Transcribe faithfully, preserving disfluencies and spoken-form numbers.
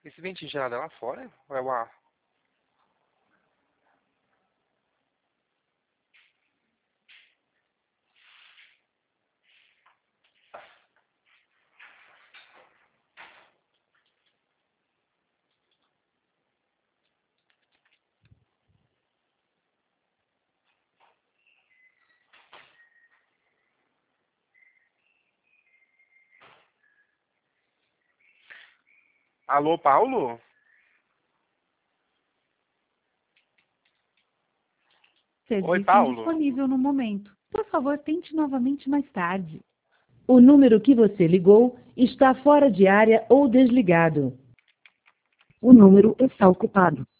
Esse ventinho gelado é lá fora? Ou é o ar? Alô, Paulo? Oi, Serviço Paulo. indisponível no momento. Por favor, tente novamente mais tarde. O número que você ligou está fora de área ou desligado. O número está ocupado.